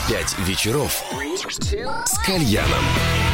5 вечеров с кальяном.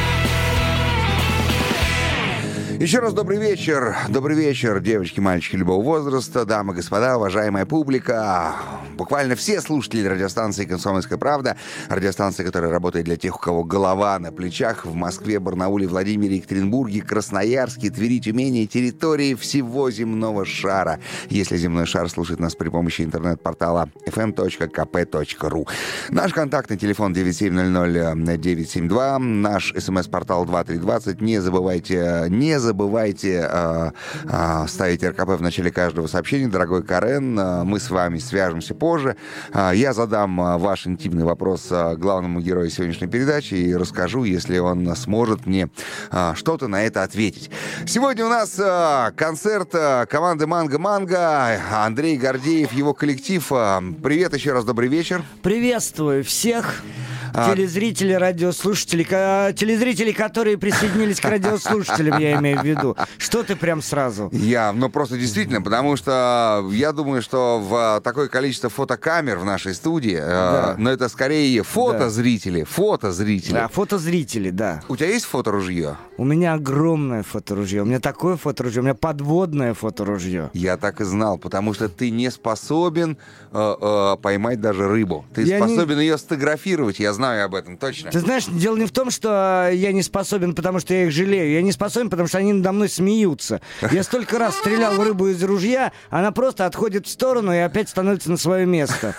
Еще раз добрый вечер. Добрый вечер, девочки, мальчики любого возраста, дамы, господа, уважаемая публика. Буквально все слушатели радиостанции «Комсомольская правда», радиостанции, которая работает для тех, у кого голова на плечах, в Москве, Барнауле, Владимире, Екатеринбурге, Красноярске, Твери, Тюмени, территории всего земного шара. Если земной шар слушает нас при помощи интернет-портала fm.kp.ru. Наш контактный телефон 9700-972, наш смс-портал 2320. Не забывайте ставить РКП в начале каждого сообщения. Дорогой Карен, мы с вами свяжемся позже. Я задам ваш интимный вопрос главному герою сегодняшней передачи и расскажу, если он сможет мне что-то на это ответить. Сегодня у нас концерт команды «Манго-Манго». Андрей Гордеев, его коллектив. Привет еще раз, добрый вечер. Приветствую всех. Телезрители, радиослушатели, телезрители, которые присоединились к радиослушателям, я имею в виду. Что ты прям сразу? Просто действительно, потому что я думаю, что в такое количество фотокамер в нашей студии, но это скорее фотозрители. Да, фотозрители, да. У тебя есть фоторужье? У меня огромное фоторужье, у меня такое фоторужье, у меня подводное фоторужье. Я так и знал, потому что ты не способен поймать даже рыбу. Ты способен ее сфотографировать, я знаю об этом, точно. Ты знаешь, дело не в том, что я не способен, потому что я их жалею. Я не способен, потому что они надо мной смеются. Я столько раз стрелял в рыбу из ружья, она просто отходит в сторону и опять становится на свое место.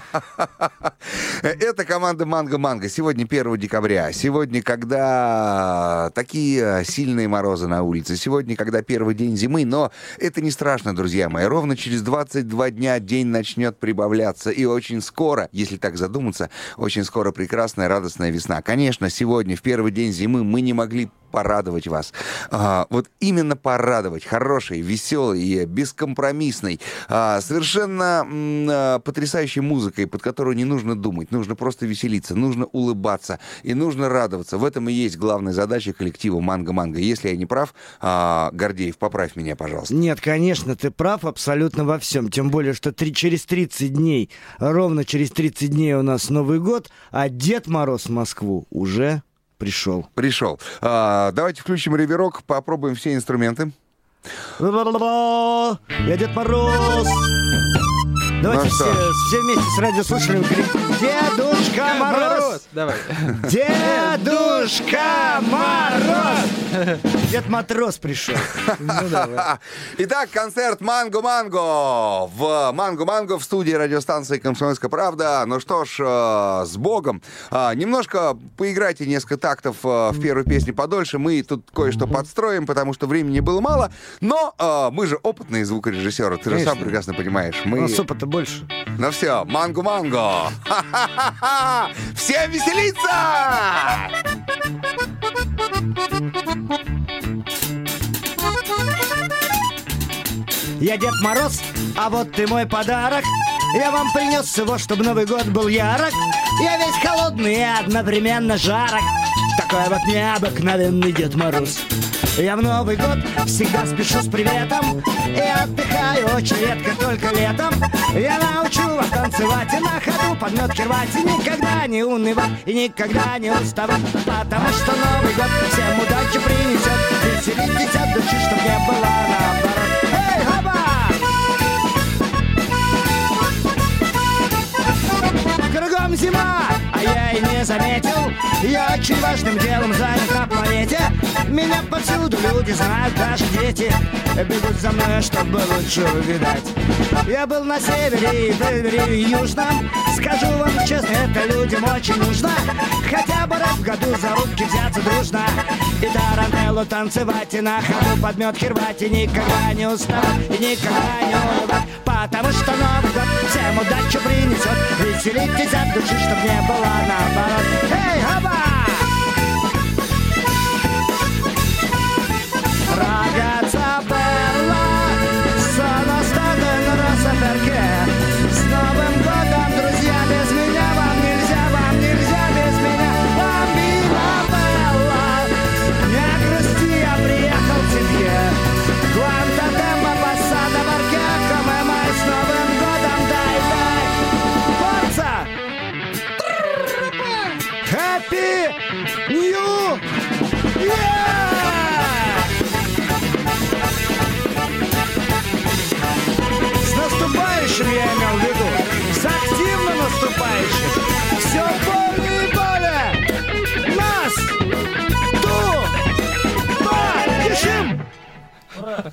Это команда «Манго-Манго». Сегодня 1 декабря. Сегодня, когда такие сильные морозы на улице. Сегодня, когда первый день зимы. Но это не страшно, друзья мои. Ровно через 22 дня день начнет прибавляться. И очень скоро, если так задуматься, очень скоро прекрасная, радостная весна. Конечно, сегодня, в первый день зимы, мы не могли порадовать вас. Вот именно порадовать. Хорошей, веселой, бескомпромиссной, совершенно потрясающей музыкой, под которую не нужно думать. Нужно просто веселиться, нужно улыбаться и нужно радоваться. В этом и есть главная задача коллектива «Манго-Манго». Если я не прав, Гордеев, поправь меня, пожалуйста. Нет, конечно, ты прав абсолютно во всем. Тем более, что через 30 дней, ровно через 30 дней у нас Новый год, а Дед Мороз в Москву уже пришел. Давайте включим реверок, попробуем все инструменты. Я Дед Мороз. Давайте все вместе с радиослушателями говорим: Дедушка Мороз! Давай. Дедушка Мороз! Дед Матрос пришел. Итак, концерт «Манго-Манго» в «Манго-Манго» в студии радиостанции «Комсомольская правда». Ну что ж, с Богом. Немножко поиграйте несколько тактов в первой песне подольше. Мы тут кое-что подстроим, потому что времени было мало. Но мы же опытные звукорежиссеры. Ты же сам прекрасно понимаешь. У нас опыта больше. Ну все, «Манго-Манго». Всем веселиться! Я Дед Мороз, а вот ты мой подарок. Я вам принес его, чтобы Новый год был ярок. Я весь холодный и одновременно жарок. Такой вот необыкновенный Дед Мороз. Я в Новый год всегда спешу с приветом и отдыхаю очень редко, только летом. Я научу вас танцевать и на ходу подметки рвать, и никогда не унывать, и никогда не уставать, потому что Новый год всем удачу принесет. Веселитесь от души, чтоб не было наоборот. Эй, хоба! Кругом зима, а я и не заметил. Я очень важным делом занят на планете. Меня повсюду люди знают, даже дети бегут за мной, чтобы лучше увидать. Я был на севере и южном. Скажу вам честно, это людям очень нужно. Хотя бы раз в году за руки взяться дружно и тарантеллу танцевать, и на ходу подметки рвать, и никогда не уставать, и никогда не унывать, потому что Новый год всем удачу принесет. Веселитесь от души, чтоб не было наоборот. Эй, хоба! Ragazza bella, sono stato in rosa perché с Новым годом, друзья, без меня вам нельзя без меня. Bambina bella, не грусти, я приехал к тебе. Quanto tempo passato perché come mai с Новым годом, дай, forza! Хэппи Нью Йер! С наступающим я имел в виду. С активно наступающим. Все более и более. Нас! Ту! Ба!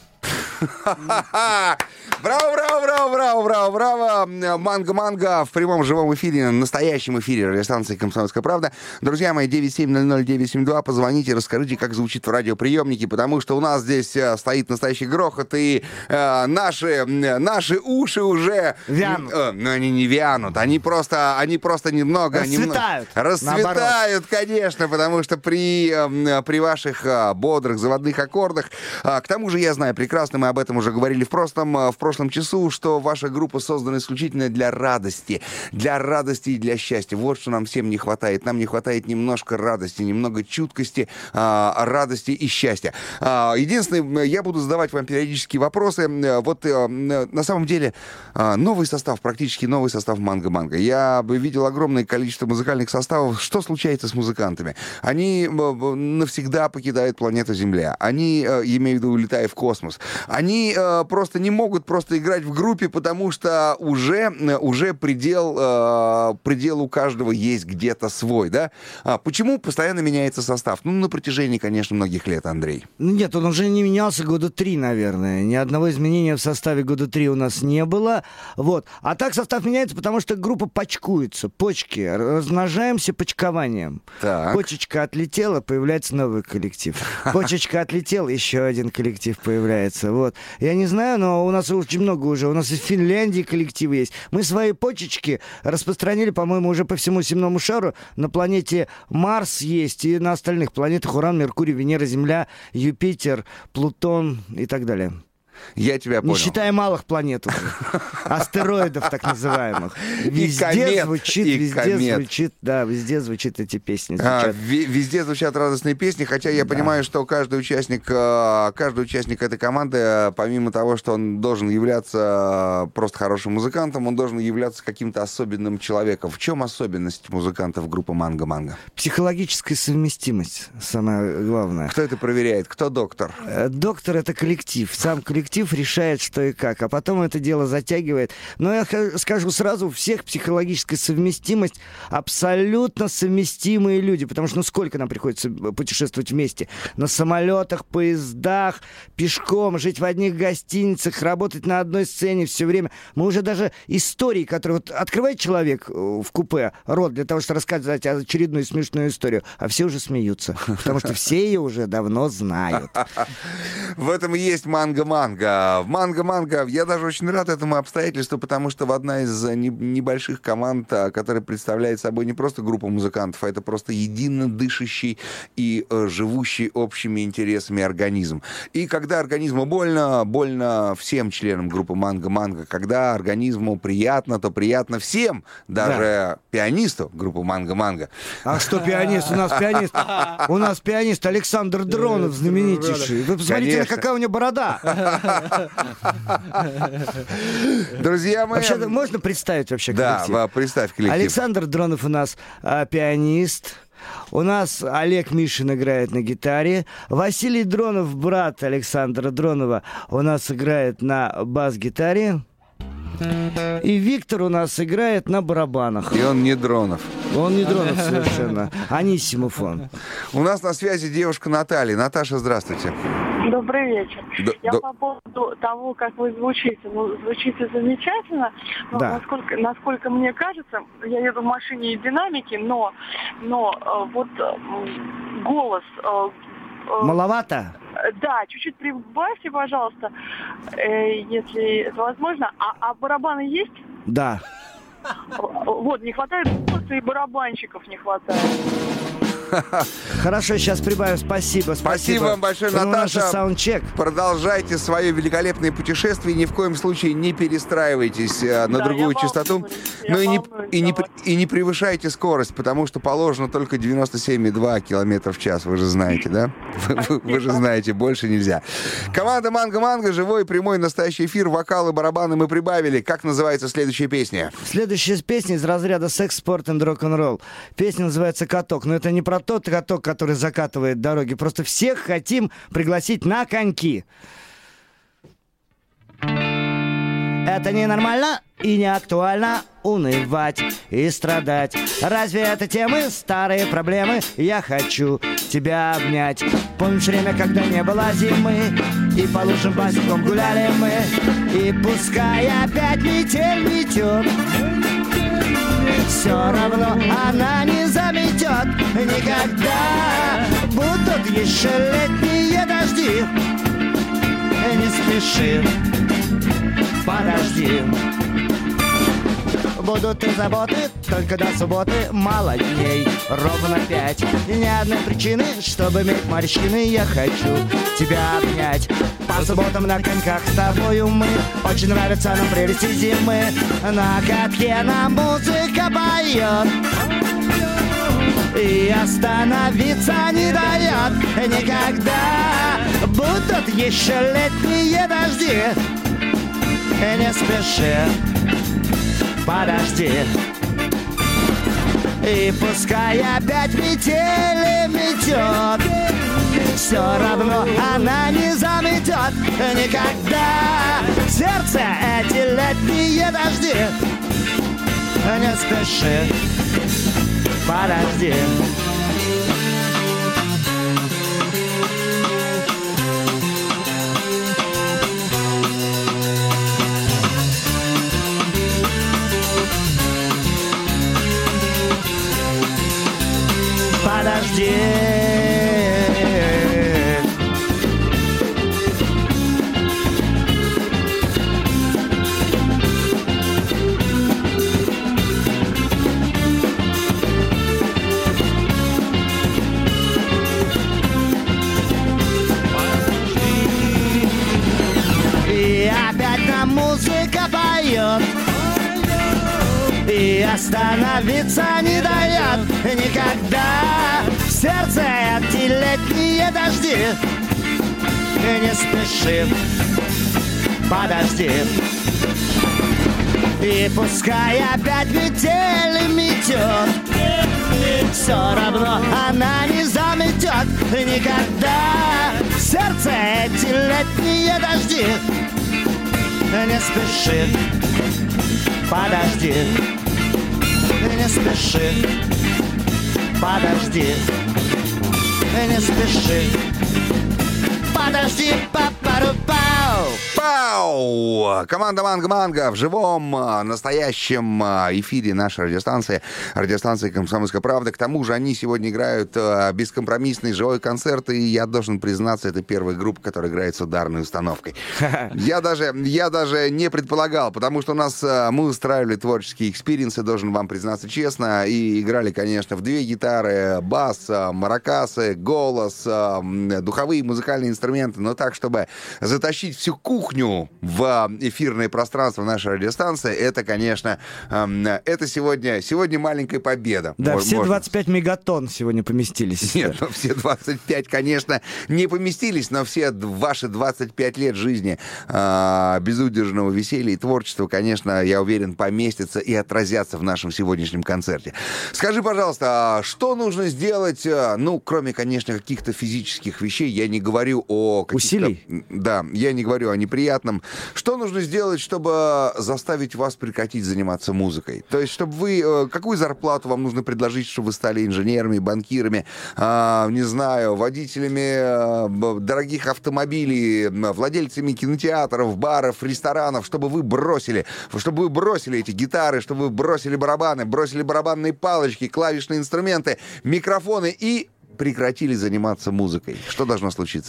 Браво! Манго в прямом живом эфире, настоящем эфире радиостанции «Комсомольская правда». Друзья мои, 9700972, позвоните, расскажите, как звучит в радиоприемнике, потому что у нас здесь стоит настоящий грохот, и наши уши уже... Вянут. Но они не вянут, они просто немного... Расцветают. Расцветают, конечно, потому что при ваших бодрых заводных аккордах... К тому же я знаю прекрасно, мы об этом уже говорили в прошлом часу, что ваша группа создана исключительно для радости и для счастья. Вот что нам всем не хватает. Нам не хватает немножко радости, немного чуткости, радости и счастья. Единственное, я буду задавать вам периодически вопросы. Вот на самом деле новый состав, практически новый состав Манго. Я бы видел огромное количество музыкальных составов. Что случается с музыкантами? Они навсегда покидают планету Земля. Они, имею в виду, улетая в космос. Они просто не могут просто играть в группе, потому что уже предел у каждого есть где-то свой, да? Почему постоянно меняется состав? Ну, на протяжении, конечно, многих лет, Андрей. Нет, он уже не менялся года 3, наверное. Ни одного изменения в составе года 3 у нас не было. Вот. А так состав меняется, потому что группа почкуется. Почки. Размножаемся почкованием. Так. Почечка отлетела, появляется новый коллектив. Почечка отлетела, еще один коллектив появляется. Вот. Я не знаю, но у нас очень много уже. У нас и в Финляндии коллективы есть. Мы свои почечки распространили, по-моему, уже по всему земному шару. На планете Марс есть и на остальных планетах: Уран, Меркурий, Венера, Земля, Юпитер, Плутон и так далее. Я тебя понял. Не считая малых планет уже. Астероидов так называемых. Везде звучит эти песни. Везде звучат радостные песни, хотя я понимаю, что каждый участник этой команды, помимо того, что он должен являться просто хорошим музыкантом, он должен являться каким-то особенным человеком. В чем особенность музыкантов группы Манго? Психологическая совместимость, самое главное. Кто это проверяет? Кто доктор? Доктор — это коллектив. Сам коллектив решает, что и как, а потом это дело затягивает. Но я скажу сразу, у всех психологическая совместимость, абсолютно совместимые люди, потому что сколько нам приходится путешествовать вместе? На самолетах, поездах, пешком, жить в одних гостиницах, работать на одной сцене все время. Мы уже даже истории, которые... Вот открывает человек в купе рот для того, чтобы рассказать очередную смешную историю, а все уже смеются, потому что все ее уже давно знают. В этом и есть Манго. В Манго я даже очень рад этому обстоятельству, потому что в одна из небольших команд, которая представляет собой не просто группу музыкантов, а это просто едино дышащий и живущий общими интересами организм. И когда организму больно всем членам группы Манго. Когда организму приятно, то приятно всем, даже пианисту группы Манго. А что пианист? У нас пианист Александр Дронов, знаменитейший. Вы посмотрите, какая у него борода. Друзья мои... Вообще, можно представить вообще коллектив? Да, представь коллектив. Александр Дронов у нас пианист. У нас Олег Мишин играет на гитаре. Василий Дронов, брат Александра Дронова, у нас играет на бас-гитаре. И Виктор у нас играет на барабанах. И он не Дронов. Он не Дронов совершенно. Анисимофон. У нас на связи девушка Наталья. Наташа, здравствуйте. Добрый вечер. По поводу того, как вы звучите. Звучите замечательно. Но да. насколько мне кажется, я еду в машине и динамики, но вот голос... Маловато? Да, чуть-чуть прибавьте, пожалуйста, если это возможно. А барабаны есть? Да. Вот, не хватает голоса, и барабанщиков не хватает. Хорошо, сейчас прибавим. Спасибо. Спасибо вам большое, Ну, Наташа. наш саундчек. Продолжайте свое великолепное путешествие. Ни в коем случае не перестраивайтесь на Да, другую я частоту. волнуюсь, Ну я и волнуюсь и не превышайте скорость, потому что положено только 97,2 км в час. Вы же знаете, да? Вы же знаете, больше нельзя. Команда «Манго-Манго», живой, прямой, настоящий эфир, вокалы, барабаны мы прибавили. Как называется следующая песня? Следующая песня из разряда секс, спорт и рок-н-ролл. Песня называется «Каток». Но это не про тот каток, который закатывает дороги. Просто всех хотим пригласить на коньки. Это ненормально и не актуально унывать и страдать. Разве это темы, старые проблемы? Я хочу тебя обнять. Помнишь время, когда не было зимы, и по лужам босиком гуляли мы, и пускай опять метель метет, все равно она не заметет никогда. Будут еще летние дожди. Не спеши, подожди. Будут и заботы, только до субботы мало дней, ровно 5. И ни одной причины, чтобы иметь морщины. Я хочу тебя обнять. По субботам на коньках с тобою мы. Очень нравится нам прелести зимы. На катке нам музыка поет и остановиться не дает никогда. Будут еще летние дожди. Не спеши, подожди. И пускай опять метель метет, все равно она не заметет никогда. Сердце эти летние дожди. Не спеши, подожди. Подожди. И опять нам музыка поет и остановиться не дает никогда. В сердце эти летние дожди. Не спеши, подожди. И пускай опять метель метет, все равно она не заметет никогда. В сердце эти летние дожди. Не спеши, подожди. Не спеши, подожди. Не спеши, подожди. Па-пару-пау. Пау! Команда «Манго-Манго» в живом, настоящем эфире нашей радиостанции «Комсомольская правда». К тому же они сегодня играют бескомпромиссный живой концерт, и я должен признаться, это первая группа, которая играет с ударной установкой. Я даже не предполагал, потому что мы устраивали творческие экспириенсы, должен вам признаться честно, и играли, конечно, в 2 гитары, бас, маракасы, голос, духовые музыкальные инструменты, но так, чтобы затащить всю кухню в эфирное пространство нашей радиостанции, это, конечно, это сегодня маленькая победа. Да, все 25 мегатонн сегодня поместились. Нет, ну все 25, конечно, не поместились, но все ваши 25 лет жизни безудержного веселья и творчества, конечно, я уверен, поместятся и отразятся в нашем сегодняшнем концерте. Скажи, пожалуйста, что нужно сделать, кроме, конечно, каких-то физических вещей, я не говорю о каких-то... Усилий? Да, я не говорю о неприятном. Что нужно сделать, чтобы заставить вас прекратить заниматься музыкой? То есть, чтобы вы... Какую зарплату вам нужно предложить, чтобы вы стали инженерами, банкирами, не знаю, водителями дорогих автомобилей, владельцами кинотеатров, баров, ресторанов, чтобы вы бросили эти гитары, чтобы вы бросили барабаны, бросили барабанные палочки, клавишные инструменты, микрофоны и прекратили заниматься музыкой? Что должно случиться?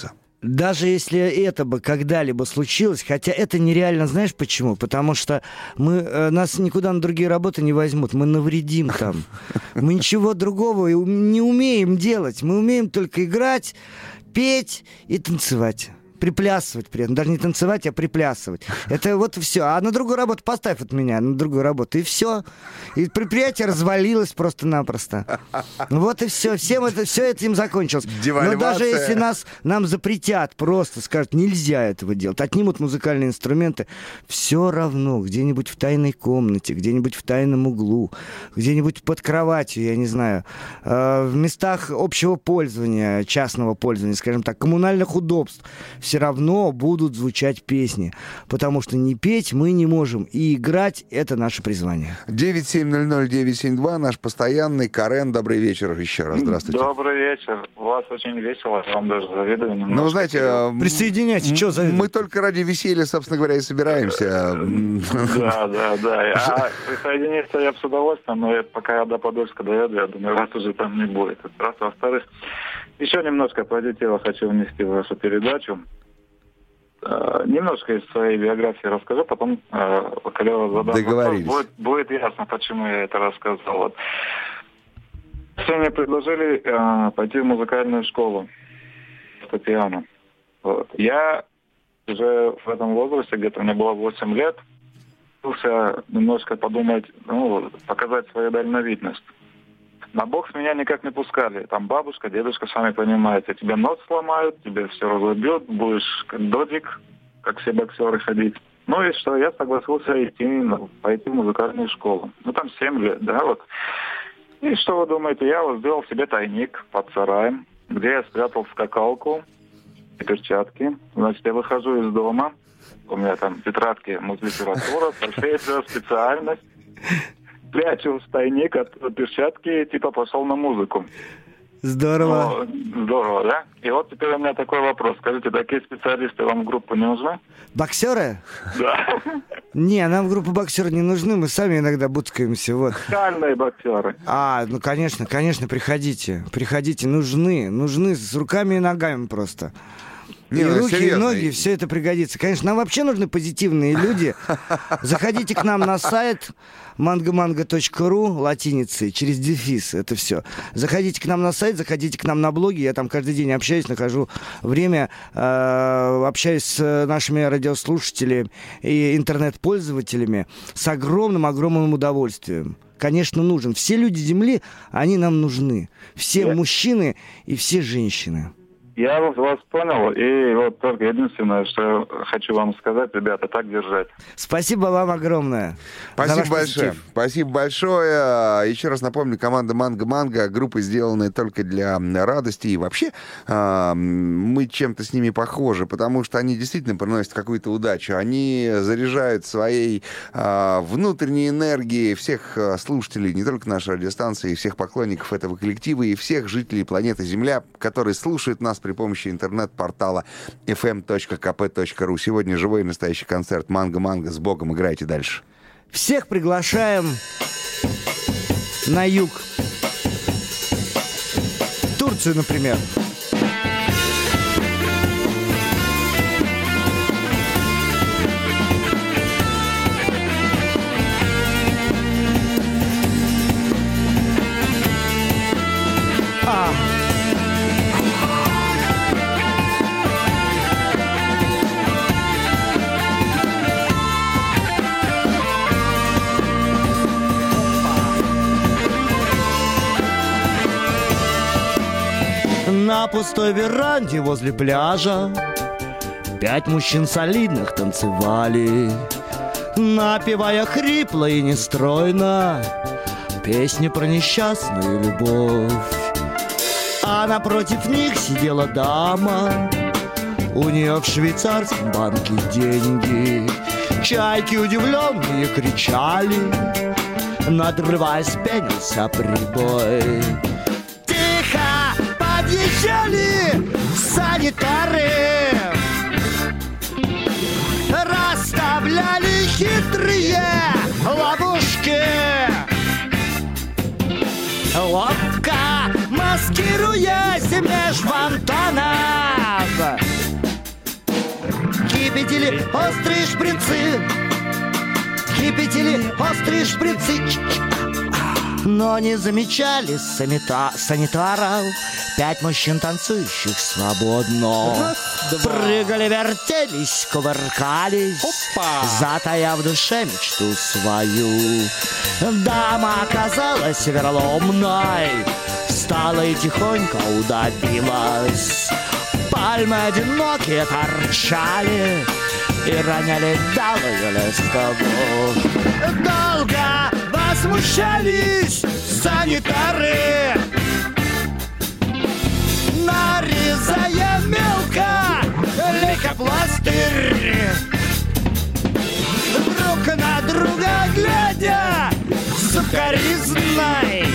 Даже если это бы когда-либо случилось, хотя это нереально, знаешь почему? Потому что нас никуда на другие работы не возьмут, мы навредим там. Мы ничего другого не умеем делать, мы умеем только играть, петь и танцевать. Приплясывать при этом. Даже не танцевать, а приплясывать. Это вот все. А на другую работу поставь от меня, на другую работу, и все. И предприятие развалилось просто-напросто. Вот и все. Все этим закончилось. Девальвация. Но даже если нам запретят, просто скажут, нельзя этого делать, отнимут музыкальные инструменты, все равно где-нибудь в тайной комнате, где-нибудь в тайном углу, где-нибудь под кроватью, я не знаю, в местах общего пользования, частного пользования, скажем так, коммунальных удобств, все равно будут звучать песни. Потому что не петь мы не можем. И играть — это наше призвание. 9700972, наш постоянный. Карен, добрый вечер еще раз. Здравствуйте. Добрый вечер. У вас очень весело. Я вам даже завидую немножко. Ну, знаете... Присоединяйтесь. Что завидуете? Мы только ради веселья, собственно говоря, и собираемся. Да. А присоединиться я бы с удовольствием, но пока я до Подольска доеду, я думаю, вас уже там не будет. Раз, во-вторых, еще немножко позитива хочу внести в вашу передачу. Немножко из своей биографии расскажу, потом, когда я вас задам вопрос, будет ясно, почему я это рассказал. Вот. Все мне предложили пойти в музыкальную школу, фортепиано. Вот. Я уже в этом возрасте, где-то мне было 8 лет, пытался немножко подумать, показать свою дальновидность. На бокс меня никак не пускали. Там бабушка, дедушка, сами понимаете, тебе нос сломают, тебе все разобьют, будешь как додик, как все боксеры ходить. Ну и что, я согласился пойти в музыкальную школу. Там 7 лет, да, вот. И что вы думаете, я вот сделал себе тайник под сараем, где я спрятал скакалку и перчатки. Значит, я выхожу из дома, у меня там тетрадки, музлитература, профессия, специальность. Прячу в тайник от перчатки и пошел на музыку. Здорово. Здорово, да? И вот теперь у меня такой вопрос. Скажите, такие специалисты вам в группу не нужны? Боксеры? Да. Не, нам в группу боксеры не нужны, мы сами иногда буцкаемся, вот. Сальные боксеры. Конечно, приходите, нужны с руками и ногами просто. И руки, серьезно. И ноги, все это пригодится. Конечно, нам вообще нужны позитивные люди. Заходите к нам на сайт mangomango.ru латиницей, через дефис, это все. Заходите к нам на сайт, заходите к нам на блоги. Я там каждый день общаюсь, нахожу время, общаюсь с нашими радиослушателями и интернет-пользователями с огромным удовольствием. Конечно, нужен. Все люди Земли, они нам нужны. Все мужчины и все женщины. Я вас понял, и вот только единственное, что хочу вам сказать, ребята, так держать. Спасибо вам огромное. Спасибо большое. Спасибо большое. Еще раз напомню, команда «Манго-Манго», группа, сделанная только для радости. И вообще мы чем-то с ними похожи, потому что они действительно приносят какую-то удачу. Они заряжают своей внутренней энергией всех слушателей, не только нашей радиостанции, всех поклонников этого коллектива и всех жителей планеты Земля, которые слушают нас при помощи интернет-портала fm.kp.ru. Сегодня живой и настоящий концерт «Манго-Манго». С Богом, играйте дальше. Всех приглашаем на юг. В Турцию, например. На пустой веранде возле пляжа 5 мужчин солидных танцевали, напевая хрипло и нестройно песни про несчастную любовь. А напротив них сидела дама, у нее в швейцарском банке деньги. Чайки удивленные кричали, надрываясь, пенился прибой. Подъезжали санитары, расставляли хитрые ловушки, ловко маскируясь меж фонтанов. кипятили острые шприцы, кипятили острые шприцы, но не замечали санитаров. 5 мужчин, танцующих свободно, прыгали, вертелись, кувыркались, затая в душе мечту свою. Дама оказалась вероломной, встала и тихонько удавилась. Пальмы одинокие торчали и роняли талую листву. Долго возмущались санитары, нарезая мелко лейкопластырь, друг на друга глядя сукоризной.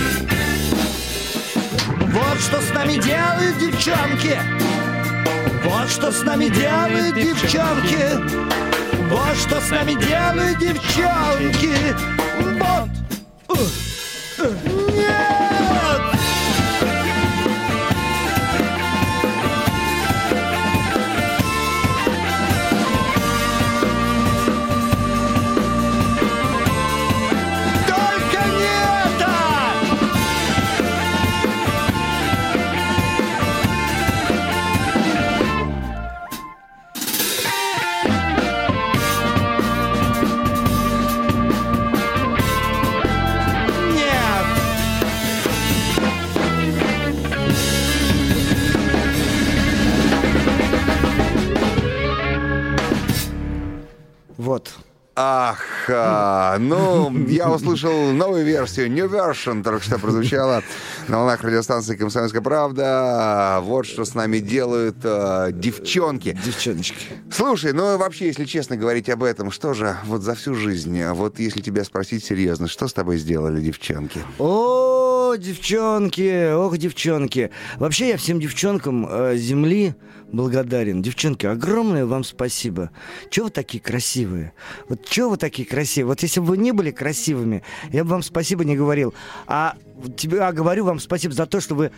Вот что с нами делают девчонки, вот что с нами делают девчонки, вот что с нами делают девчонки. Вот. Нет! Только не это! Вот. Ах, ну, я услышал новую версию, New Version, только что прозвучала на волнах радиостанции «Комсомольская правда». Вот что с нами делают девчонки. Девчоночки. Слушай, ну вообще, если честно говорить об этом, что же вот за всю жизнь, вот если тебя спросить серьезно, что с тобой сделали девчонки? О, девчонки, ох, девчонки. Вообще я всем девчонкам земли благодарен. Девчонки, огромное вам спасибо. Чего вы такие красивые? Вот чего вы такие красивые? Вот если бы вы не были красивыми, я бы вам спасибо не говорил. А говорю вам спасибо за то, что вы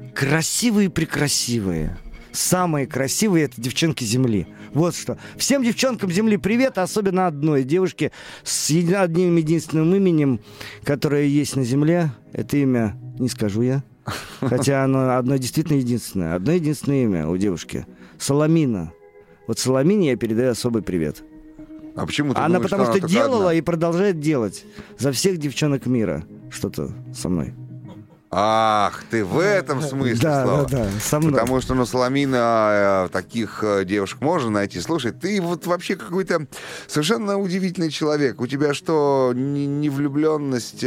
красивые-прекрасивые. Самые красивые — это девчонки земли. Вот что. Всем девчонкам земли привет, особенно одной девушке с одним единственным именем, которое есть на земле. Это имя не скажу я. Хотя оно одно действительно единственное. Одно единственное имя у девушки. Соломина. Вот Соломине я передаю особый привет. А почему ты она думаешь, потому что делала одна? и продолжает делать за всех девчонок мира что-то со мной. Ах, ты в этом смысле, Слава. Да, со мной. Потому что, Соломина, таких девушек можно найти. Слушай, ты вот вообще какой-то совершенно удивительный человек. У тебя что, не влюбленность,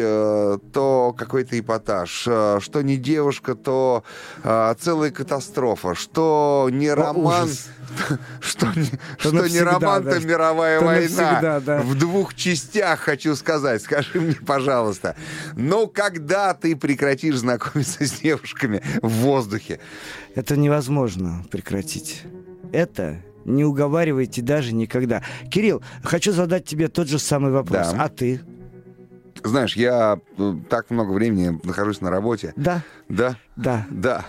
то какой-то эпатаж. Что не девушка, то целая катастрофа. Что не роман... Что не роман, то мировая война. В 2 частях, хочу сказать. Скажи мне, пожалуйста. Но когда ты прекратишь знакомиться с девушками в воздухе? Это невозможно прекратить. Это не уговаривайте даже никогда. Кирилл, хочу задать тебе тот же самый вопрос. Да. А ты? Знаешь, я так много времени нахожусь на работе. Да. Да? Да. Да.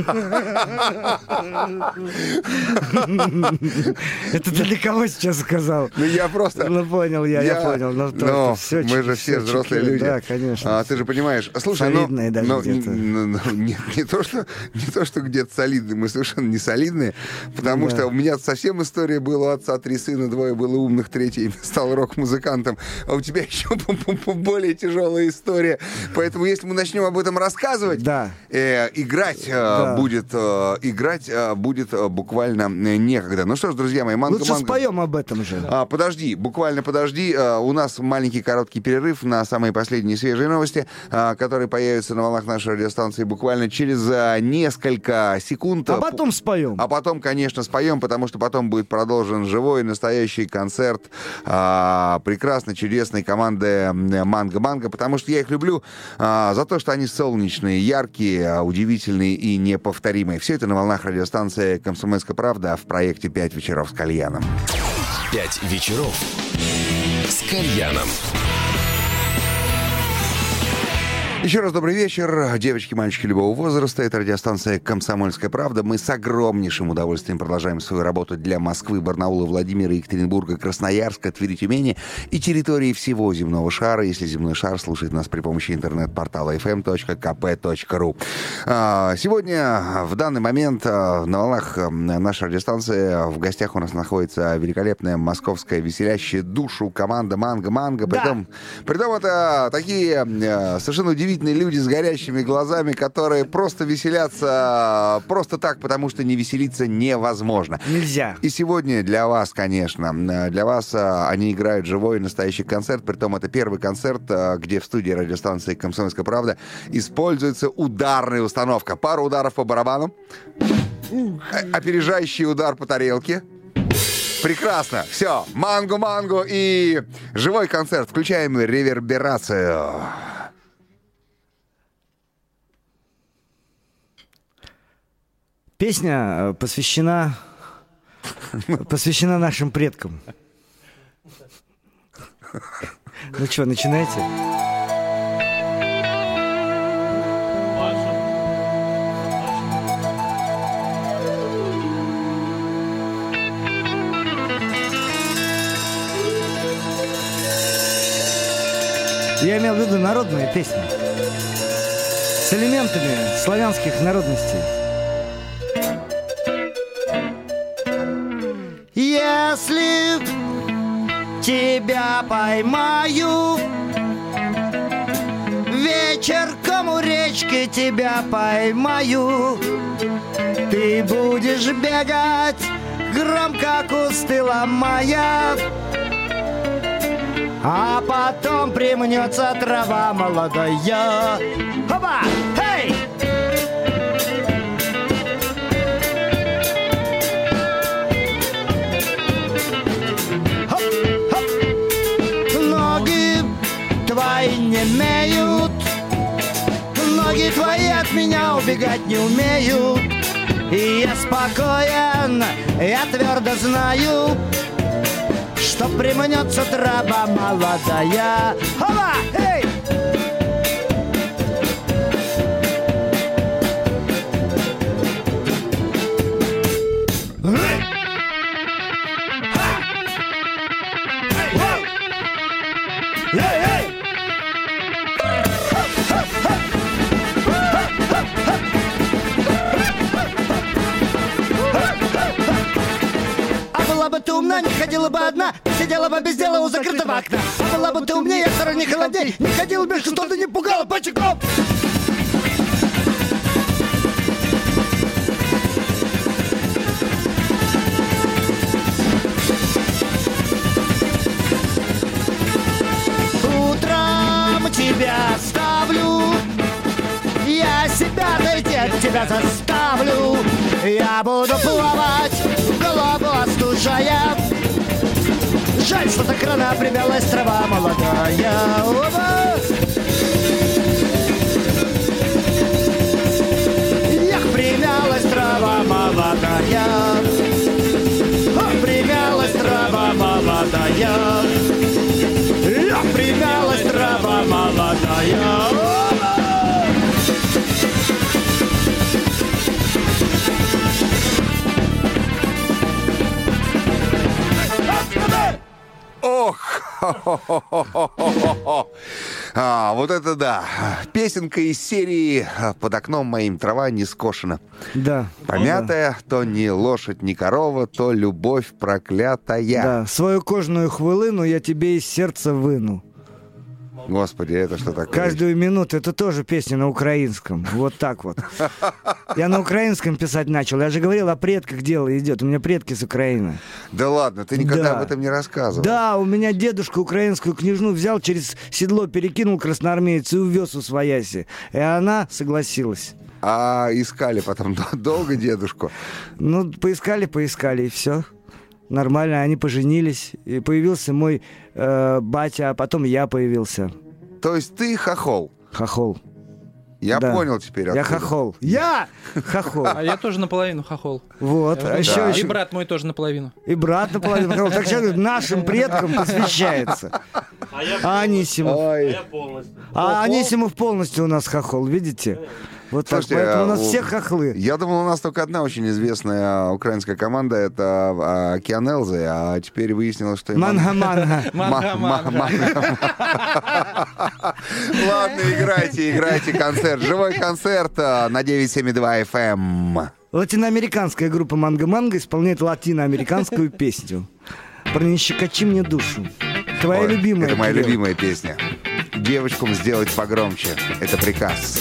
Это ты для кого сейчас сказал? Ну, я просто... Ну, понял я понял. Но мы же все взрослые люди. Да, конечно. Ты же понимаешь. Слушай, солидные даже где-то. Не то, что где-то солидные, мы совершенно не солидные, потому что у меня совсем история была: у отца 3 сына, 2 было умных, 3 стал рок-музыкантом, а у тебя еще более тяжелая история. Поэтому если мы начнем об этом рассказывать, играть будет буквально некогда. Ну что ж, друзья мои, лучше споем об этом же. Подожди. У нас маленький короткий перерыв на самые последние свежие новости, которые появятся на волнах нашей радиостанции буквально через несколько секунд. А потом споем. А потом, конечно, споем, потому что потом будет продолжен живой настоящий концерт прекрасной, чудесной команды «Манго-Манго», потому что я их люблю за то, что они солнечные, яркие, удивительные и неповторимые. Все это на волнах радиостанции «Комсомольская правда» в проекте «5 вечеров с кальяном». 5 вечеров с кальяном. Еще раз добрый вечер, девочки, мальчики любого возраста. Это радиостанция «Комсомольская правда». Мы с огромнейшим удовольствием продолжаем свою работу для Москвы, Барнаула, Владимира, Екатеринбурга, Красноярска, Твери, Тюмени и территории всего земного шара, если земной шар слушает нас при помощи интернет-портала fm.kp.ru. Сегодня, в данный момент, на волнах нашей радиостанции в гостях у нас находится великолепная московская веселящая душу команда «Манго-Манго». Да. Притом это такие совершенно удивительные люди с горящими глазами, которые просто веселятся просто так, потому что не веселиться невозможно. Нельзя. И сегодня для вас, конечно, для вас они играют живой настоящий концерт, притом это первый концерт, где в студии радиостанции «Комсомольская правда» используется ударная установка. Пару ударов по барабану, опережающий удар по тарелке. Прекрасно. Все. Манго-манго и живой концерт. Включаем реверберацию. Песня посвящена нашим предкам. Ну что, начинайте? Я имел в виду народные песни с элементами славянских народностей. Если тебя поймаю, вечерком у речки тебя поймаю, ты будешь бегать, громко кусты ломая, а потом примнется трава молодая. Опа! Эй! Твои не имеют, ноги твои от меня убегать не умеют. И я спокоен, я твердо знаю, что примнется трава молодая. Хова! Эй! Не ходила бы одна, сидела бы без дела у закрытого окна. А была бы ты умнее, не холодней, не ходила бы, что ты не пугала пачков. Утром тебя ставлю, я себя дойти от тебя заставлю. Я буду плавать, голову остужая. Жаль, что так рано примялась трава молодая. Оба! Эх, примялась трава молодая. Ох, примялась трава молодая. Эх, примялась трава молодая. Оба! Ох! Вот это да! Песенка из серии «Под окном моим трава не скошена». Да. Помятая, то не лошадь, не корова, то любовь проклятая. Да, свою кожаную хвылыну я тебе из сердца выну. Господи, это что такое? Каждую минуту. Это тоже песня на украинском. Вот так вот. Я на украинском писать начал. Я же говорил, о предках дело идет. У меня предки с Украины. Да ладно, ты никогда об этом не рассказывал. Да, у меня дедушка украинскую княжну взял, через седло перекинул красноармейца и увез усвояси. И она согласилась. А искали потом долго дедушку? Ну, поискали, и все. Нормально, они поженились. И появился мой батя, а потом я появился. То есть ты хохол? Хохол. Я понял теперь. Я хохол. Я хохол. А я тоже наполовину хохол. Вот. А еще... И брат мой тоже наполовину. И брат наполовину хохол. Так что нашим предкам посвящается. А Анисимов? Ой. Анисимов полностью у нас хохол, видите? Вот так, Слушайте, поэтому у нас все хохлы. Я думал, у нас только одна очень известная украинская команда, это Кианелзе, а теперь выяснилось, что... Манга-манга. Ладно, играйте концерт. Живой концерт на 972 FM. Латиноамериканская группа «Манго-манго» исполняет латиноамериканскую песню про «Не щекочи мне душу». Твоя любимая. Это моя любимая песня. Девочкам сделать погромче. Это приказ.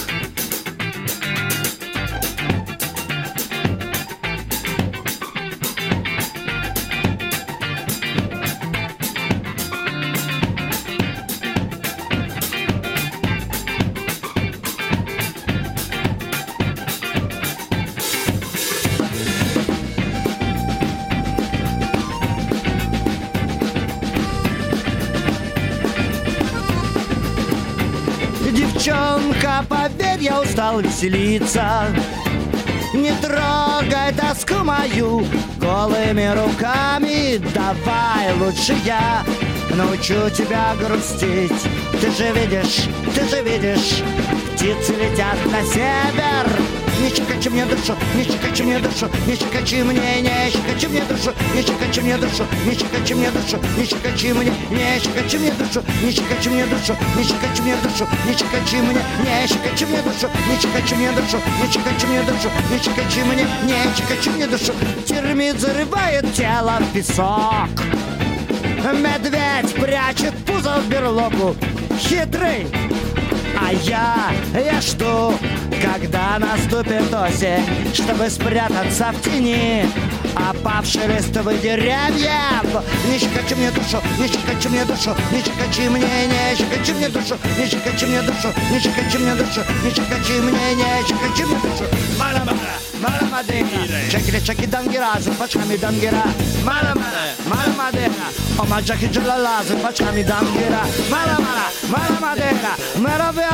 Девчонка, поверь, я устал веселиться. Не трогай тоску мою голыми руками. Давай лучше я научу тебя грустить. Ты же видишь, птицы летят на север. Не щекочи мне душу, не щекочи мне душу, не щекочи мне, не щекочи мне душу, не щекочи мне душу, не щекочи мне душу, не щекочи мне, не щекочи мне душу, не щекочи мне душу, не щекочи мне душу, не щекочи мне, не щекочи мне душу, не щекочи мне душу, не щекочи мне душу, не щекочи мне, не щекочи мне душу. Термит зарывает тело в песок. Медведь прячет пузо в берлогу. Хитрый. А я жду, когда наступит осень, чтобы спрятаться в тени опавшие листовые деревья. Не щекочи мне душу, не щекочи мне душу, не щекочи мне, не щекочи мне душу, не щекочи мне душу, не щекочи мне душу, не щекочи мне, не щекочи мне душу. Мара-мадена, чеки-чеки дангера, за пачками дангера. Мара-мадена, о маджаки джалала, за пачками дангера. Мара-мадена, мара-мадена,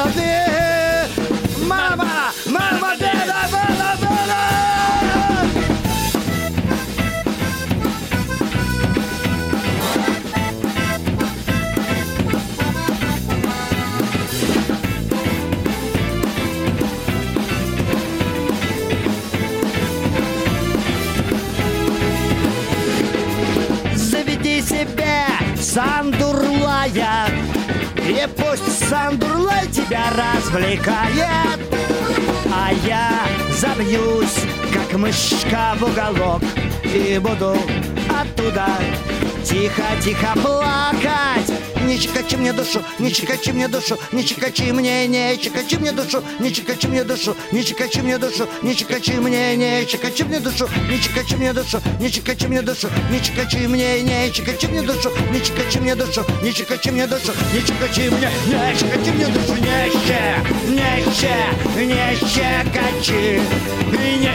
заведи себе сандурлая, и пусть сандурлай тебя развлекает. А я забьюсь, как мышка в уголок, и буду оттуда тихо-тихо плакать. Не щекочи мне душу, не щекочи мне душу, не щекочи мне, не щекочи мне душу, не щекочи мне душу, не щекочи мне душу, не щекочи мне, не щекочи мне душу, не щекочи мне душу, не щекочи мне душу, не щекочи мне, не щекочи мне душу, не щекочи мне душу, не щекочи мне душу, не щекочи мне, не щекочи мне душу, не щекочи, не щекочи, не щекочи мне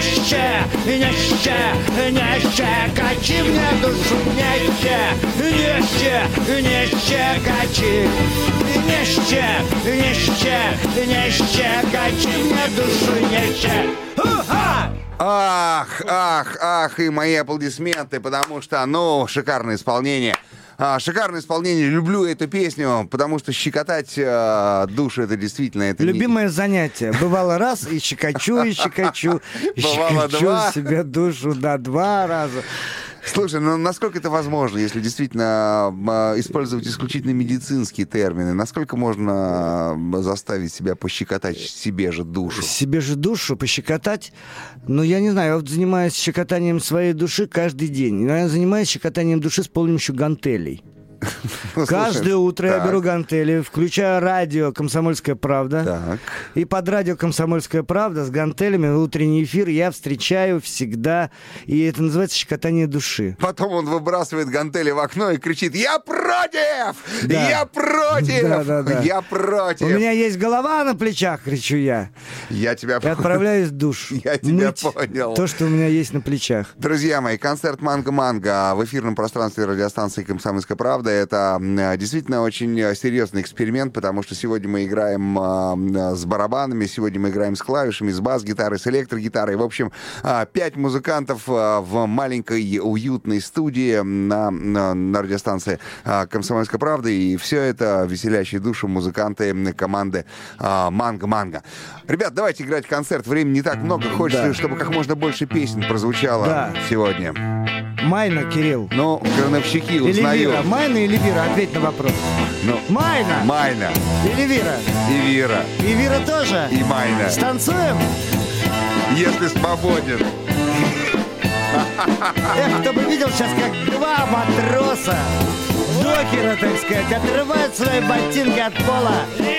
душу, не щекочи, не щекочи мне душу, не щекочи. Ах, и мои аплодисменты, потому что, шикарное исполнение. Шикарное исполнение. Люблю эту песню, потому что щекотать душу — это действительно... Это любимое занятие. Бывало раз, и щекочу, и щекочу. Бывало два. Себе душу, 2 раза. Слушай, насколько это возможно, если действительно использовать исключительно медицинские термины? Насколько можно заставить себя пощекотать себе же душу? Себе же душу пощекотать? Я не знаю, я вот занимаюсь щекотанием своей души каждый день. Я занимаюсь щекотанием души с помощью гантелей. Каждое утро я беру гантели, включаю радио «Комсомольская правда». И под радио «Комсомольская правда» с гантелями утренний эфир я встречаю всегда. И это называется щекотание души. Потом он выбрасывает гантели в окно и кричит: «Я против! Да. Я против! Да. Я против!» У меня есть голова на плечах, кричу я. Я тебя понял. И отправляюсь в душ. Я тебя понял. То, что у меня есть на плечах. Друзья мои, концерт «Манго-манго» в эфирном пространстве радиостанции «Комсомольская правда». это действительно очень серьезный эксперимент, потому что сегодня мы играем с барабанами, сегодня мы играем с клавишами, с бас-гитарой, с электрогитарой. В общем, 5 музыкантов в маленькой уютной студии на радиостанции «Комсомольская правда». И все это веселящие душу музыканты команды «Манго-Манго». Ребят, давайте играть концерт. Времени не так много. Хочется, чтобы как можно больше песен прозвучало сегодня. Майна, Кирилл. Ну, крановщики узнают. Или Вира. Майна или Вира? Ответь на вопрос. Ну, Майна. Майна. Или Вира? И Вира. И Вира тоже? И Майна. Станцуем? Если свободен. Эх, кто бы видел сейчас, как 2 матроса, докера, так сказать, отрывают свои ботинки от пола.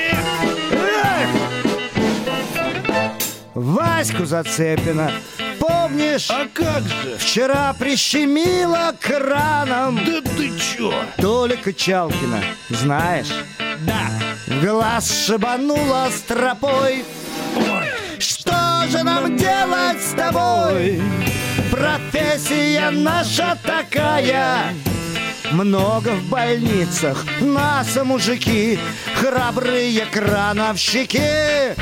Ваську Зацепина, помнишь? А как же? Вчера прищемило краном. Да ты чё? Толика Чалкина, знаешь? Да. В глаз шибанула стропой. Ой. Что же нам делать с тобой? Профессия наша такая. Много в больницах нас, мужики, храбрые крановщики.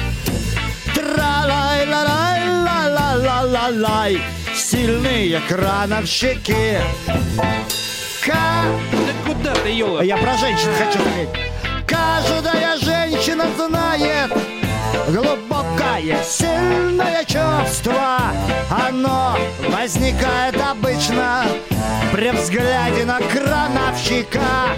Тра-лай-ла-лай-ла-ла-ла-лай, сильные крановщики. Да куда ты, ёла? Я про женщин хочу сказать. Каждая женщина знает глубокое, сильное чувство. Оно возникает обычно при взгляде на крановщика.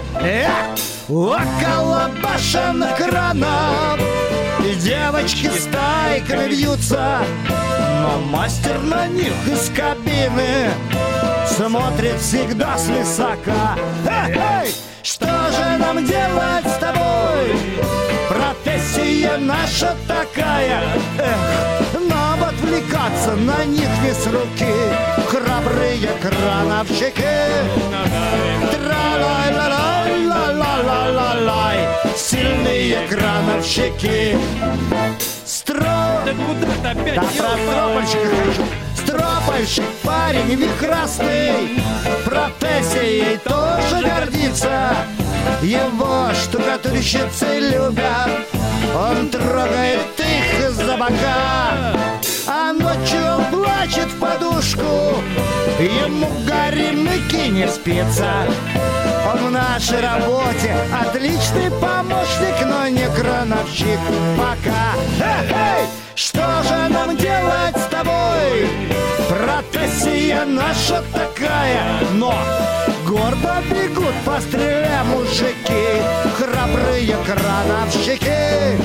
Около башен кранов девочки стайками вьются, но мастер на них из кабины смотрит всегда свысока. Эй! Что же нам делать с тобой? Профессия наша такая. Эх, нам отвлекаться на них не с руки. Храбрые крановщики. Тра-лай-ла-лай-ла-ла-ла-лай, сильные крановщики. Да куда ты опять? Да про стропольщика хочу. Стропольщик, парень вихрастый, профессией тоже гордится. Его штукатурщицы любят, он трогает их за бока. А ночью он плачет в подушку, ему горемыки не спится. Он в нашей работе отличный помощник, но не крановщик пока. Эй! Что же нам делать с тобой? Профессия наша такая, но гордо бегут по стреле мужики, храбрые крановщики.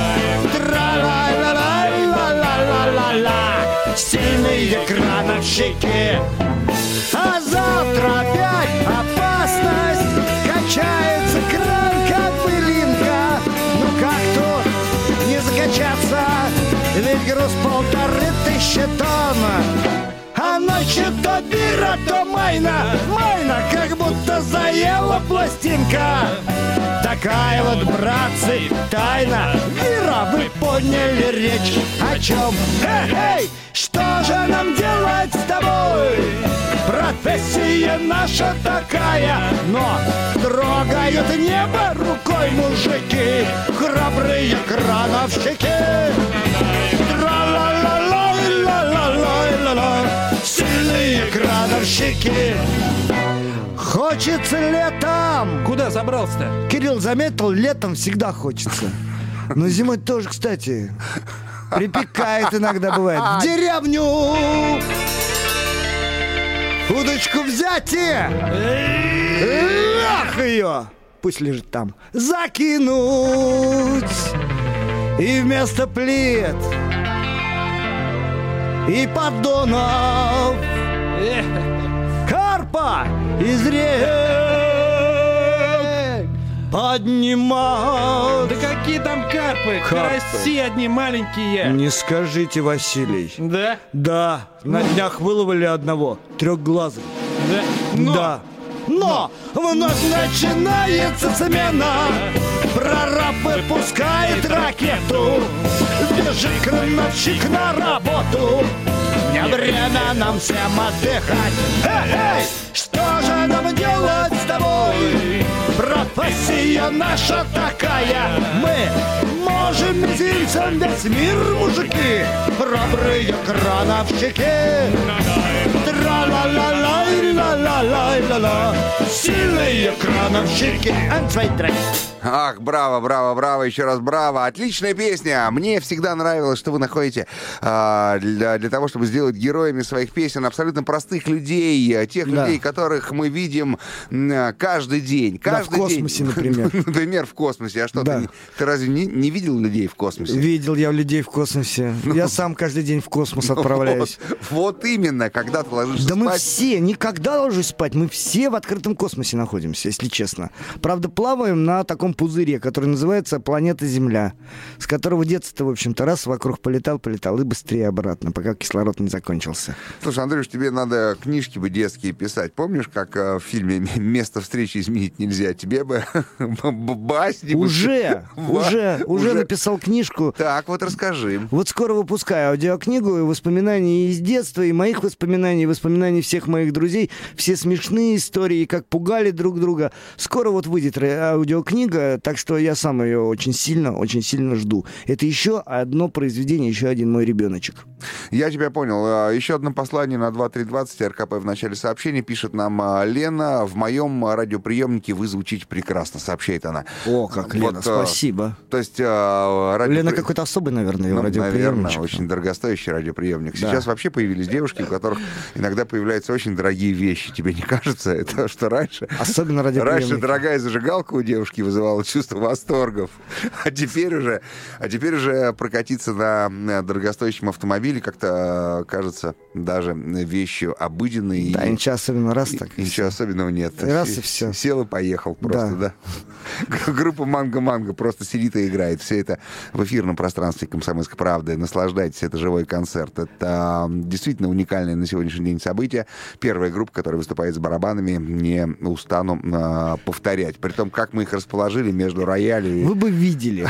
Тра-ла-ла-ла-ла-ла-ла-ла, сильные крановщики. А завтра опять опасность, качается кран, как былинка. Ну как тут не закачаться? Ведь груз 1500 тонн. А ночью то Вира, то Майна. Майна как будто заела пластинка. Такая вот, братцы, тайна. Вира, вы поняли речь о чем? Эй, что же нам делать с тобой? Профессия наша такая, но трогают небо рукой мужики, храбрые крановщики. Тра-ла-ла-ла-ла-ла-ла-ла, сильные крановщики. Хочется летом. Куда забрался-то? Кирилл заметил, летом всегда хочется. Но зимой тоже, кстати, припекает иногда бывает. В деревню удочку взять и ах ее, пусть лежит там, закинуть. И вместо плит и поддонов карпа из рек поднимать. Да какие там карпы? Караси одни маленькие. Не скажите, Василий. Да? Да, на днях выловили одного, трехглазый. Да? Да. Но вновь начинается смена. Прораб выпускает ракету. Бежит крановщик на работу. Не время нам всем отдыхать. Эй, что же нам делать с тобой? профессия наша такая. Мы можем мизинцем весь мир, мужики, храбрые крановщики. Тра-ла-ла-лай-ла-ла-лай-ла-ла, сильные крановщики. Ах, браво, браво, браво, еще раз браво. Отличная песня. Мне всегда нравилось, что вы находите для того, чтобы сделать героями своих песен абсолютно простых людей, тех людей, которых мы видим каждый день. Каждый в космосе, день. Например. Например, в космосе. А что, ты разве не видел людей в космосе? Видел я людей в космосе. Я сам каждый день в космос отправляюсь. Вот именно, когда ты ложишься спать. Да мы все, никогда ложусь спать, мы все в открытом космосе находимся, если честно. Правда, плаваем на таком пузыре, который называется планета Земля, с которого детство, в общем-то, раз вокруг полетал и быстрее обратно, пока кислород не закончился. Слушай, Андрюш, тебе надо книжки бы детские писать. Помнишь, как в фильме «Место встречи изменить нельзя»? Тебе бы басни... Уже написал книжку. Так, вот расскажи. Вот скоро выпускаю аудиокнигу и воспоминания из детства, и моих воспоминаний, и воспоминаний всех моих друзей, все смешные истории, как пугали друг друга. Скоро вот выйдет аудиокнига, так что я сам ее очень сильно жду. Это еще одно произведение, еще один мой ребеночек. Я тебя понял. Еще одно послание на 2320 РКП в начале сообщения. Пишет нам Лена. В моем радиоприемнике вы звучите прекрасно, сообщает она. О, как Лена, спасибо. То есть... Лена какой-то особый, наверное, его радиоприемничек. Наверное, очень дорогостоящий радиоприемник. Сейчас вообще появились девушки, у которых иногда появляются очень дорогие вещи. Тебе не кажется? Это что раньше? Особенно радиоприемник. Раньше дорогая зажигалка у девушки вызывала чувство восторгов. А теперь уже прокатиться на дорогостоящем автомобиле как-то кажется даже вещью обыденной. Да, ничего особенного, раз так. Ничего особенного нет. Раз и все. Сел и поехал просто, да. Группа «Манго-Манго» просто сидит и играет. Все это в эфирном пространстве «Комсомольской правды». Наслаждайтесь, это живой концерт. Это действительно уникальное на сегодняшний день событие. Первая группа, которая выступает с барабанами, не устану повторять. Притом, как мы их расположили между роялями. Вы бы видели.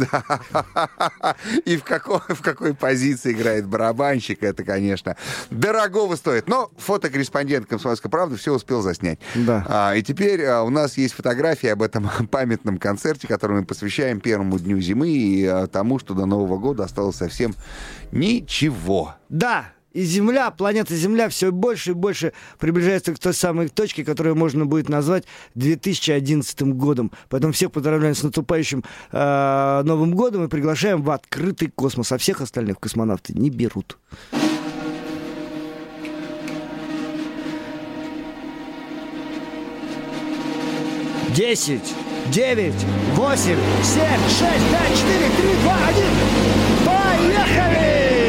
И в какой позиции играет барабанщик, это, конечно, дорогого стоит. Но фотокорреспондент «Комсомольской правды» все успел заснять. Да. И теперь у нас есть фотографии об этом памятном концерте, который мы посвящаем первому дню зимы и тому, что до Нового года осталось совсем ничего. Да. И Земля, планета Земля все больше и больше приближается к той самой точке, которую можно будет назвать 2011 годом. Поэтому всех поздравляем с наступающим Новым годом и приглашаем в открытый космос. А всех остальных космонавты не берут. Десять, 9, 8, 7, 6, 5, 4, 3, 2, 1. Поехали!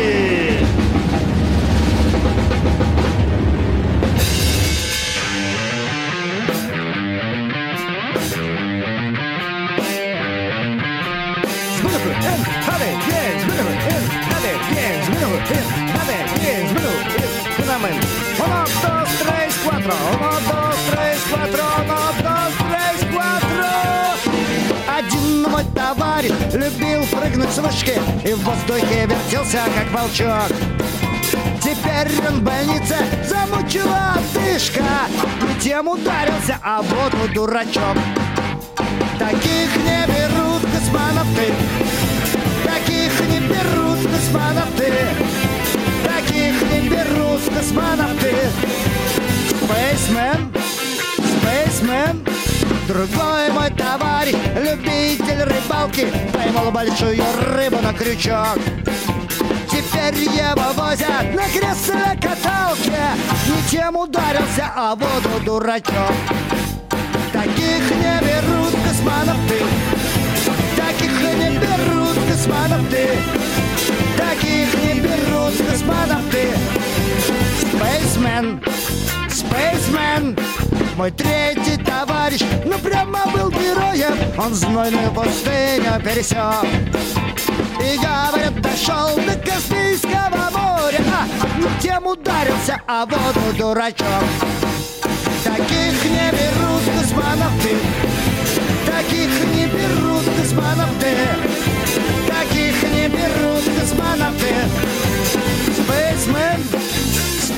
Один мой товарищ любил прыгнуть с вышки и в воздухе вертелся, как волчок. Теперь он в больнице, замучила одышка, и тем ударился о воду дурачок. Таких не берут космонавты, таких не берут космонавты, таких не берут космонавты. Spaceman, Spaceman. Другой мой товарищ, любитель рыбалки, поймал большую рыбу на крючок. Теперь его возят на кресле-каталке, не тем ударился о воду дурачок. Таких не берут космонавты, таких не берут космонавты, таких не берут космонавты. Spaceman, Spaceman. Мой третий товарищ, ну прямо был героем. Он знойную пустыню пересек и, говорят, дошел до Каспийского моря, но тем ударился о воду дурачок. Таких не берут космонавты, таких не берут космонавты, таких не берут космонавты. Spaceman,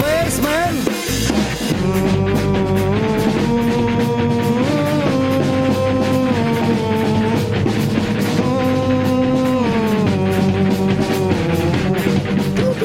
Spaceman.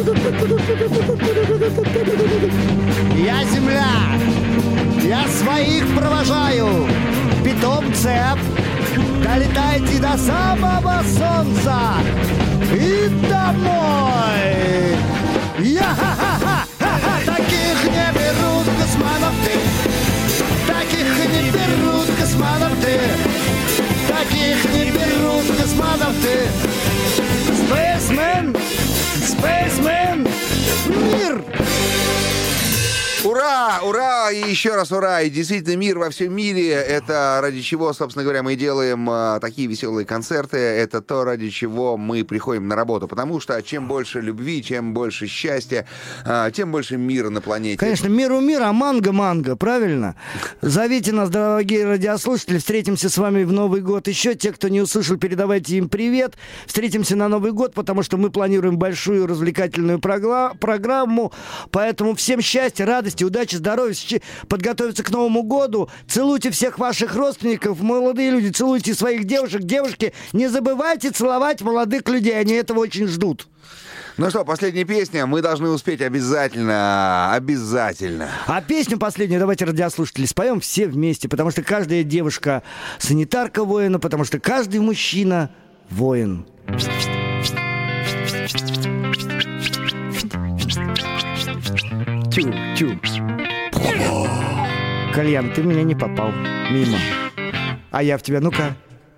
Я земля, я своих провожаю, питомцев. Долетайте до самого солнца и домой. Я-ха-ха-ха-ха-ха. Таких не берут космонавты. Таких не берут космонавты. Таких не берут космонавты. Spaceman, Spaceman, мир. Ура! Ура! И еще раз ура! И действительно, мир во всем мире — это ради чего, собственно говоря, мы делаем такие веселые концерты. Это то, ради чего мы приходим на работу. Потому что чем больше любви, чем больше счастья, тем больше мира на планете. Конечно, миру мир, а манго, правильно? Зовите нас, дорогие радиослушатели. Встретимся с вами в Новый год. Еще те, кто не услышал, передавайте им привет. Встретимся на Новый год, потому что мы планируем большую развлекательную программу. Поэтому всем счастья, радости, удачи, здоровья, подготовиться к Новому году. Целуйте всех ваших родственников. Молодые люди, целуйте своих девушек. Девушки, не забывайте целовать молодых людей. Они этого очень ждут. Ну что, последняя песня. Мы должны успеть обязательно. Обязательно. А песню последнюю давайте, радиослушатели, споем все вместе. Потому что каждая девушка санитарка воина. Потому что каждый мужчина воин. Тю. Кальян, ты в меня не попал. Мимо. А я в тебя, ну-ка.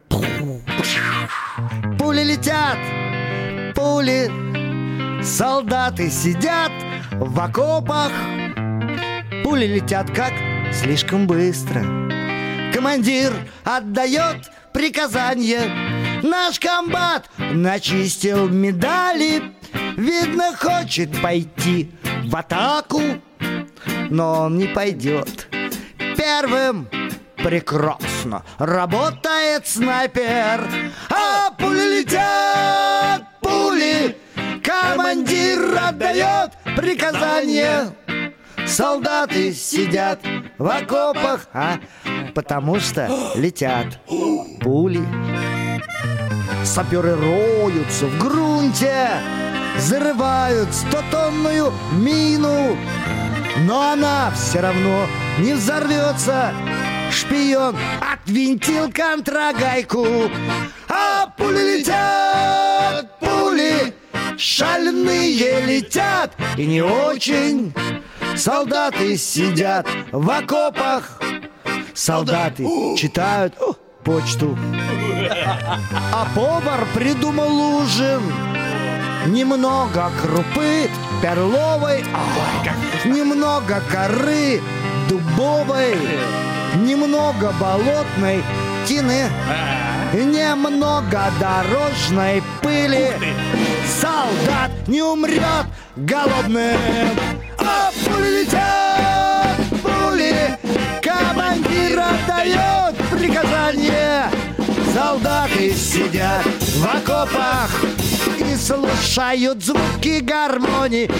Пули летят, пули. Солдаты сидят в окопах. Пули летят как слишком быстро. Командир отдает приказание. Наш комбат начистил медали. Видно, хочет пойти в атаку, но он не пойдет. Первым прекрасно работает снайпер. А пули летят, пули. Командир отдает приказание. Солдаты сидят в окопах, потому что летят пули. Саперы роются в грунте, зарывают 100-тонную мину, но она все равно не взорвется. Шпион отвинтил контрагайку, а пули летят, пули. Шальные летят и не очень. Солдаты сидят в окопах. Солдаты читают почту. А повар придумал ужин. Немного крупы перловой, немного коры дубовой, немного болотной тины, немного дорожной пыли. Солдат не умрет голодным. А пули летят, пули. Командир отдает приказание. Солдаты сидят в окопах и слушают звуки гармонии.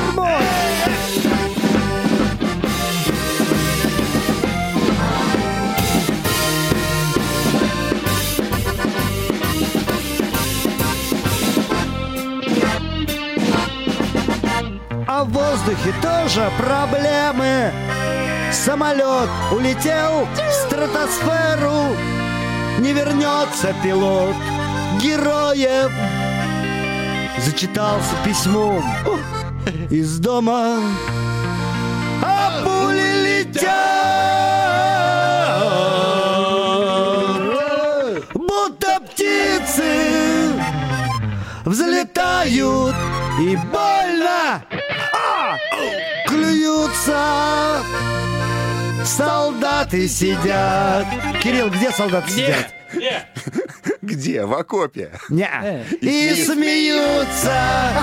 А в воздухе тоже проблемы. Самолет улетел в стратосферу. Не вернется пилот героев. Зачитался письмом из дома. А пули летят, будто птицы, взлетают и больно клюются. Солдаты сидят. Кирилл, где солдаты сидят? Где? В окопе? И смеются.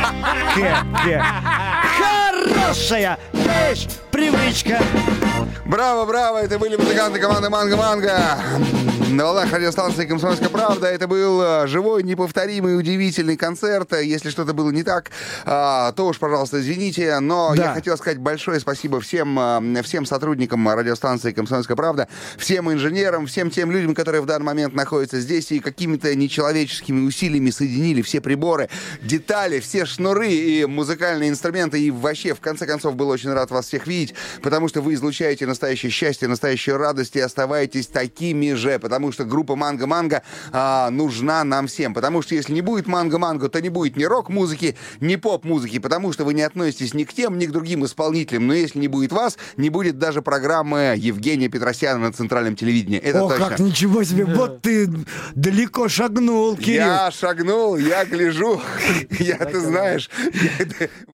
Хорошая вещь, привычка. Браво, браво, это были музыканты команды Манго-Манго. На волнах радиостанции «Комсомольская правда». Это был живой, неповторимый, удивительный концерт. Если что-то было не так, то уж, пожалуйста, извините. Но я хотел сказать большое спасибо всем сотрудникам радиостанции «Комсомольская правда», всем инженерам, всем тем людям, которые в данный момент находятся здесь и какими-то нечеловеческими усилиями соединили все приборы, детали, все шнуры и музыкальные инструменты. И вообще, в конце концов, был очень рад вас всех видеть, потому что вы излучаете настоящее счастье, настоящую радость и оставайтесь такими же, потому что группа «Манго-Манго» нужна нам всем. Потому что если не будет «Манго-Манго», то не будет ни рок-музыки, ни поп-музыки, потому что вы не относитесь ни к тем, ни к другим исполнителям. Но если не будет вас, не будет даже программы Евгения Петросяна на центральном телевидении. Это точно. Как ничего себе! Вот ты далеко шагнул, Кирилл. Я шагнул, я гляжу. Ты знаешь...